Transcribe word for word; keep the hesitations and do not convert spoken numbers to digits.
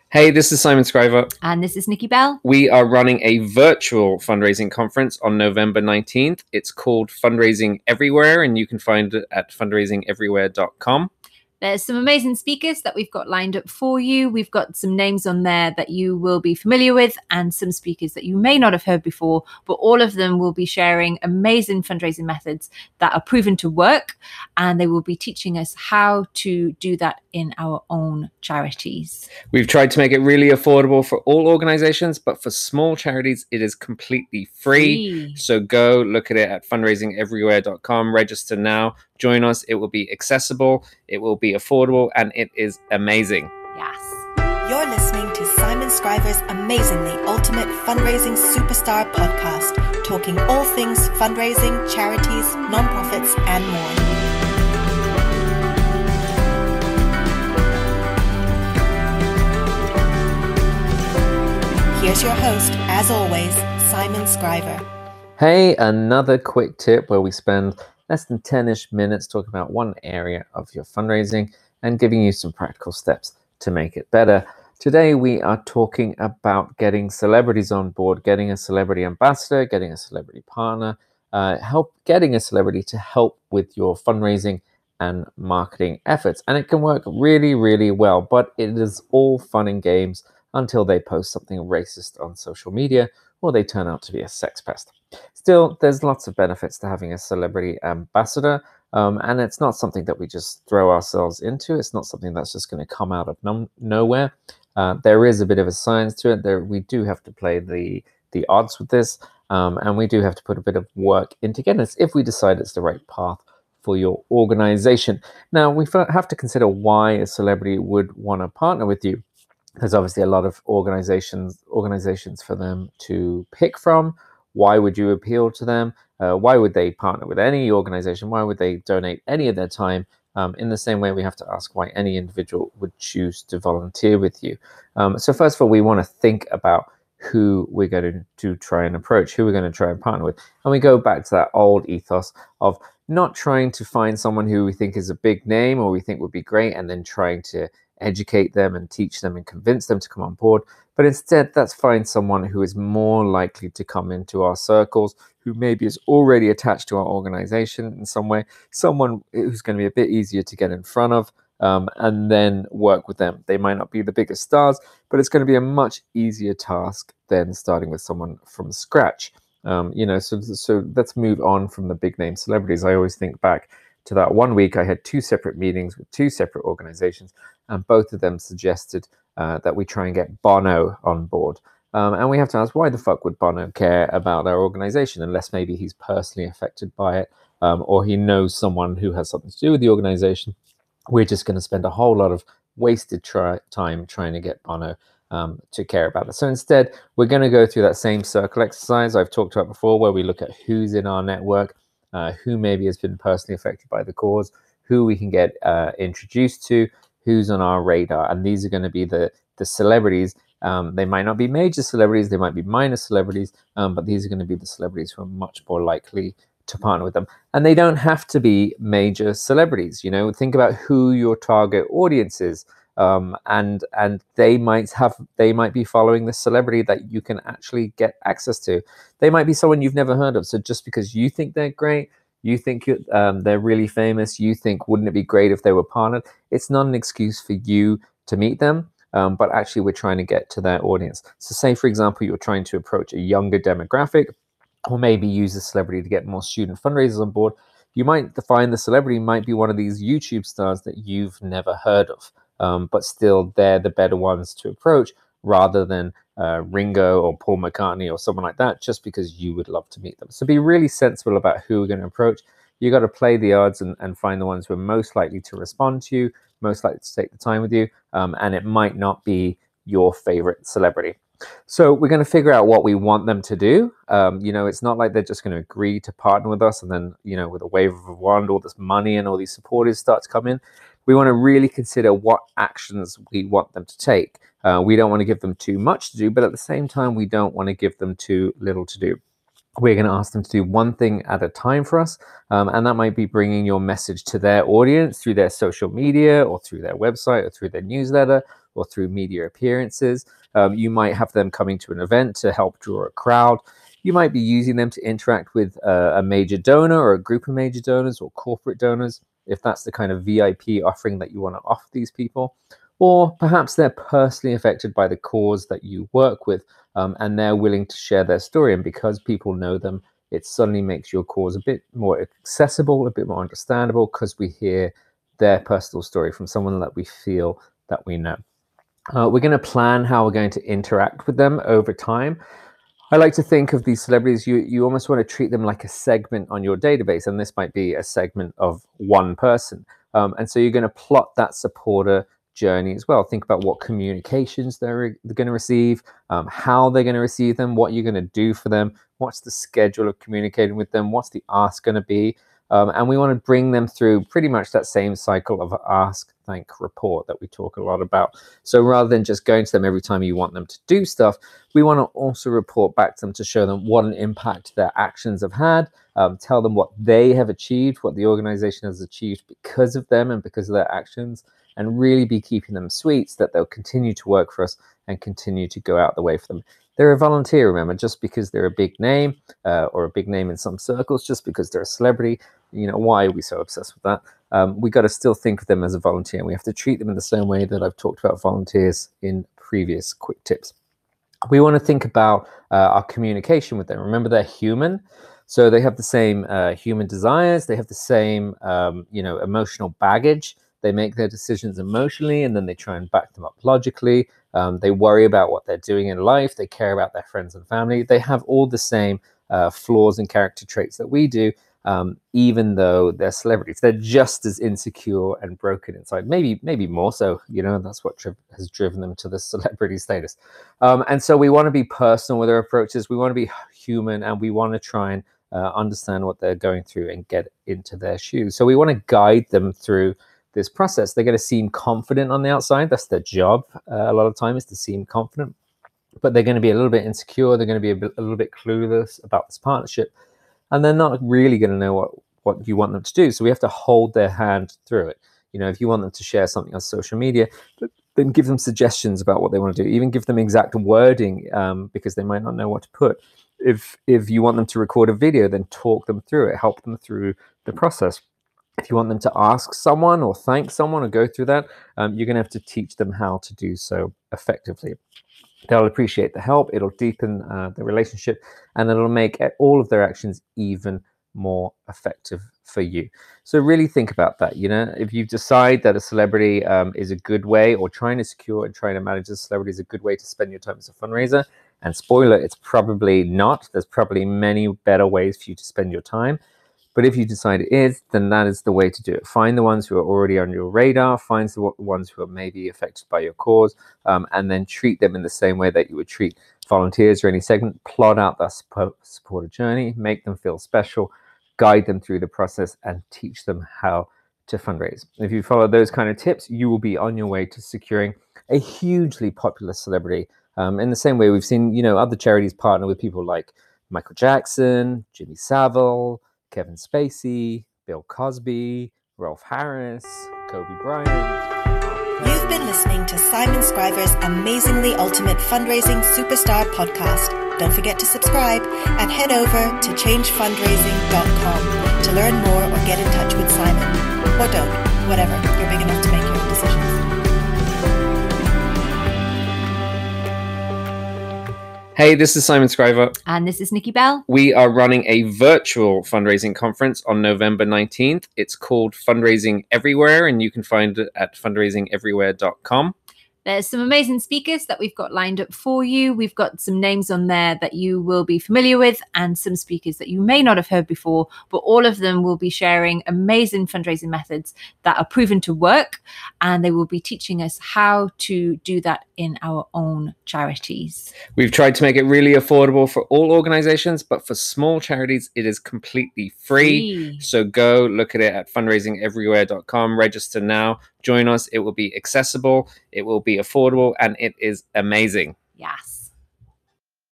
Hey, this is Simon Scriver. And this is Nikki Bell. We are running a virtual fundraising conference on November nineteenth. It's called Fundraising Everywhere, and you can find it at fundraising everywhere dot com. There's some amazing speakers that we've got lined up for you. We've got some names on there that you will be familiar with and some speakers that you may not have heard before, but all of them will be sharing amazing fundraising methods that are proven to work, and they will be teaching us how to do that in our own charities. We've tried to make it really affordable for all organizations, but for small charities, it is completely free. Free. So go look at it at fundraising everywhere dot com. Register now. Join us. It will be accessible, it will be affordable, and it is amazing. Yes. You're listening to Simon Scriver's Amazingly Ultimate Fundraising Superstar podcast, talking all things fundraising, charities, nonprofits, and more. Here's your host, as always, Simon Scriver. Hey, another quick tip where we spend less than ten-ish minutes talking about one area of your fundraising and giving you some practical steps to make it better. Today, we are talking about getting celebrities on board, getting a celebrity ambassador, getting a celebrity partner, uh, help getting a celebrity to help with your fundraising and marketing efforts. And it can work really, really well, but it is all fun and games until they post something racist on social media or they turn out to be a sex pest. Still, there's lots of benefits to having a celebrity ambassador, um, and it's not something that we just throw ourselves into. It's not something that's just going to come out of no- nowhere. Uh, there is a bit of a science to it. There, we do have to play the the odds with this, um, and we do have to put a bit of work into getting this if we decide it's the right path for your organization. Now, we have to consider why a celebrity would want to partner with you. There's obviously a lot of organizations organizations for them to pick from. Why would you appeal to them? Uh, why would they partner with any organization? Why would they donate any of their time? Um, in the same way, we have to ask why any individual would choose to volunteer with you. Um, so first of all, we want to think about who we're going to, to try and approach, who we're going to try and partner with. And we go back to that old ethos of not trying to find someone who we think is a big name or we think would be great and then trying to educate them and teach them and convince them to come on board. But instead, let's find someone who is more likely to come into our circles, who maybe is already attached to our organization in some way, someone who's going to be a bit easier to get in front of, um, and then work with them. They might not be the biggest stars, but it's going to be a much easier task than starting with someone from scratch. Um, you know, so, so let's move on from the big name celebrities. I always think back to that one week I had two separate meetings with two separate organizations, and both of them suggested uh, that we try and get Bono on board. Um, and we have to ask, why the fuck would Bono care about our organization unless maybe he's personally affected by it, um, or he knows someone who has something to do with the organization? We're just going to spend a whole lot of wasted try- time trying to get Bono um, to care about it. So instead, we're going to go through that same circle exercise I've talked about before, where we look at who's in our network, uh, who maybe has been personally affected by the cause, who we can get uh, introduced to, who's on our radar. And these are going to be the, the celebrities. Um, they might not be major celebrities, they might be minor celebrities, um, but these are going to be the celebrities who are much more likely to partner with them. And they don't have to be major celebrities. You know, think about who your target audience is. Um, and and they might have they might be following the celebrity that you can actually get access to. They might be someone you've never heard of. So just because you think they're great, you think um, they're really famous, you think, wouldn't it be great if they were partnered? It's not an excuse for you to meet them, um, but actually we're trying to get to their audience. So say, for example, you're trying to approach a younger demographic, or maybe use a celebrity to get more student fundraisers on board. You might find the celebrity might be one of these YouTube stars that you've never heard of. Um, but still, they're the better ones to approach rather than uh, Ringo or Paul McCartney or someone like that, just because you would love to meet them. So be really sensible about who we're going to approach. You got to play the odds and, and find the ones who are most likely to respond to you, most likely to take the time with you, um, and it might not be your favorite celebrity. So we're going to figure out what we want them to do. Um, you know, it's not like they're just going to agree to partner with us and then, you know, with a wave of a wand, all this money and all these supporters start to come in. We want to really consider what actions we want them to take. Uh, we don't want to give them too much to do, but at the same time, we don't want to give them too little to do. We're going to ask them to do one thing at a time for us, um, and that might be bringing your message to their audience through their social media or through their website or through their newsletter or through media appearances. Um, you might have them coming to an event to help draw a crowd. You might be using them to interact with uh, a major donor or a group of major donors or corporate donors, if that's the kind of V I P offering that you want to offer these people. Or perhaps they're personally affected by the cause that you work with, um, and they're willing to share their story. And because people know them, it suddenly makes your cause a bit more accessible, a bit more understandable, because we hear their personal story from someone that we feel that we know. Uh, we're going to plan how we're going to interact with them over time. I like to think of these celebrities, you, you almost want to treat them like a segment on your database, and this might be a segment of one person. Um, and so you're going to plot that supporter journey as well. Think about what communications they're, they're going to receive, um, how they're going to receive them, what you're going to do for them, what's the schedule of communicating with them, what's the ask going to be. Um, and we want to bring them through pretty much that same cycle of ask, thank, report that we talk a lot about. So rather than just going to them every time you want them to do stuff, we want to also report back to them to show them what an impact their actions have had, um, tell them what they have achieved, what the organization has achieved because of them and because of their actions, and really be keeping them sweet so that they'll continue to work for us and continue to go out the way for them. They're a volunteer, remember, just because they're a big name uh, or a big name in some circles, just because they're a celebrity. You know, why are we so obsessed with that? Um, we got to still think of them as a volunteer, and we have to treat them in the same way that I've talked about volunteers in previous quick tips. We want to think about uh, our communication with them. Remember, they're human, so they have the same uh, human desires. They have the same, um, you know, emotional baggage. They make their decisions emotionally, and then they try and back them up logically. Um, they worry about what they're doing in life. They care about their friends and family. They have all the same uh, flaws and character traits that we do, um, even though they're celebrities. They're just as insecure and broken inside, maybe maybe more so. You know, that's what tri- has driven them to the celebrity status. Um, and so we want to be personal with our approaches. We want to be human, and we want to try and uh, understand what they're going through and get into their shoes. So we want to guide them through this process. They're going to seem confident on the outside. That's their job. Uh, a lot of time is to seem confident, but they're going to be a little bit insecure. They're going to be a, bit, a little bit clueless about this partnership, and they're not really going to know what, what you want them to do. So we have to hold their hand through it. You know, if you want them to share something on social media, then give them suggestions about what they want to do. Even give them exact wording, um, because they might not know what to put. If, if you want them to record a video, then talk them through it. Help them through the process. If you want them to ask someone or thank someone or go through that, um, you're going to have to teach them how to do so effectively. They'll appreciate the help. It'll deepen uh, the relationship, and it'll make all of their actions even more effective for you. So really think about that. You know, if you decide that a celebrity um, is a good way, or trying to secure and trying to manage a celebrity is a good way to spend your time as a fundraiser, and spoiler, it's probably not. There's probably many better ways for you to spend your time. But if you decide it is, then that is the way to do it. Find the ones who are already on your radar, find the ones who are maybe affected by your cause, um, and then treat them in the same way that you would treat volunteers or any segment. Plot out that support, supporter journey, make them feel special, guide them through the process, and teach them how to fundraise. If you follow those kind of tips, you will be on your way to securing a hugely popular celebrity. Um, in the same way we've seen, you know, other charities partner with people like Michael Jackson, Jimmy Savile, Kevin Spacey, Bill Cosby, Rolf Harris, Kobe Bryant. You've been listening to Simon Scriver's Amazingly Ultimate Fundraising Superstar podcast. Don't forget to subscribe and head over to change fundraising dot com to learn more or get in touch with Simon. Or don't, whatever. You're big enough to make your own decisions. Hey, this is Simon Scriver. And this is Nikki Bell. We are running a virtual fundraising conference on November nineteenth. It's called Fundraising Everywhere, and you can find it at fundraising everywhere dot com. There's some amazing speakers that we've got lined up for you. We've got some names on there that you will be familiar with, and some speakers that you may not have heard before, but all of them will be sharing amazing fundraising methods that are proven to work, and they will be teaching us how to do that in our own charities. We've tried to make it really affordable for all organizations, but for small charities, it is completely free. free. So go look at it at fundraising everywhere dot com. Register now. Join us. It will be accessible. It will be affordable, and it is amazing. Yes.